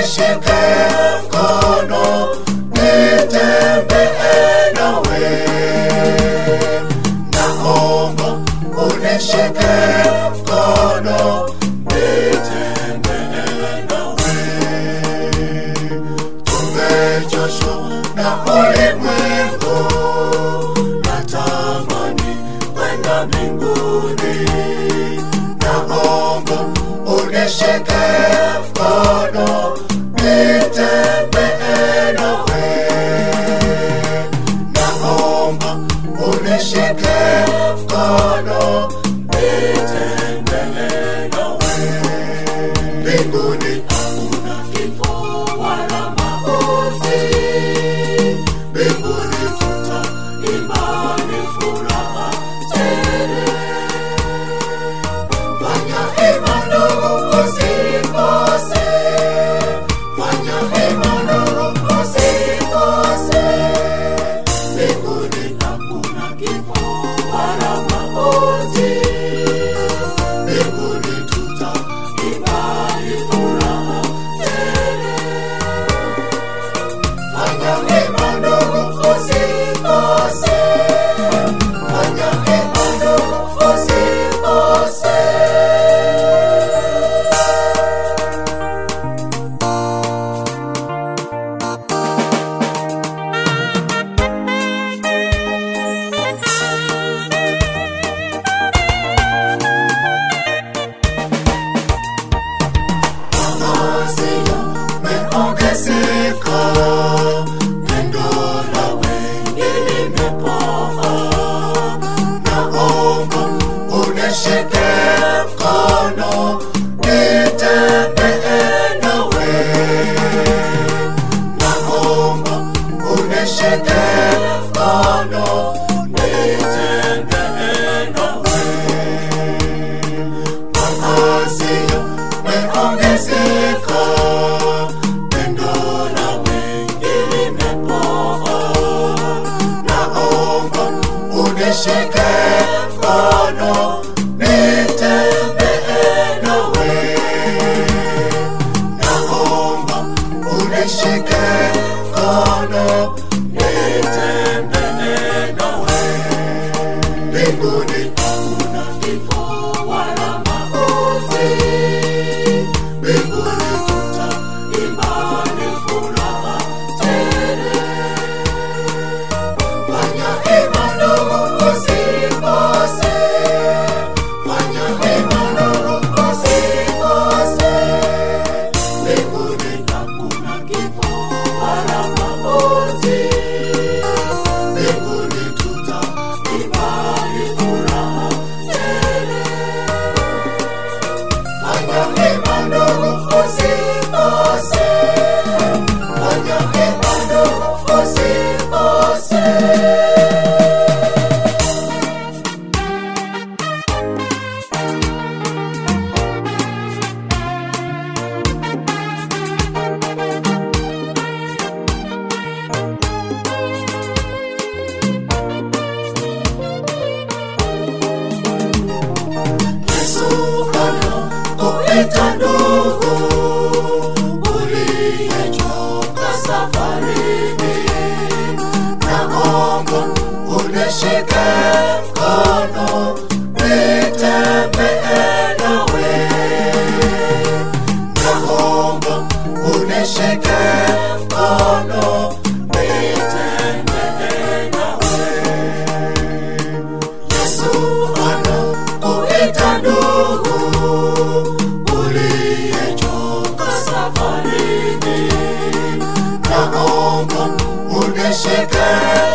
unishike mkono nitembee nawe. Naomba unishike mkono nitembee nawe. Tumechoshwa na ulimwengu, natamani kwenda mbinguni. Naomba unishike mkono nitembee nawe. Naomba unishike mkono nitembee nawe. Mbinguni hakuna kifo wala mauti. Mbinguni tutaimba ni furaha tele. Fanya hima ndugu usikose. Fanya hima ndugu usikose. Mbinguni hakuna kifo wala mauti. Mbinguni tutaimba ni furaha tele. Fanya hima ndugu usikose. Fanya hima ndugu usikose. Meongezeka, pendo la wengi limepoa. Naomba unishike mkono nitembee nawe. Naomba unishike mkono nitembee nawe. Maasi yameongezeka, pendo la wengi limepoa. Naomba unishike mkono nitembee nawe. Naomba unishike mkono nitembee nawe. Mbinguni hakuna kifo wala mauti. Mbinguni tutaimba ni furaha tele. Fanya hima ndugu usikose. Fanya hima ndugu usikose. Mbinguni hakuna kifo wala mauti. Mbinguni tutaimba ni furaha tele. Fanya hima ndugu usikose. Fanya hima ndugu usikose. Yesu anakuita ndugu uliyechoka safarini. Naomba unishike mkono nitembee nawe. Naomba unishike mkono nitembee nawe. Yesu anakuita ndugu uliyechoka safarini. Naomba unishike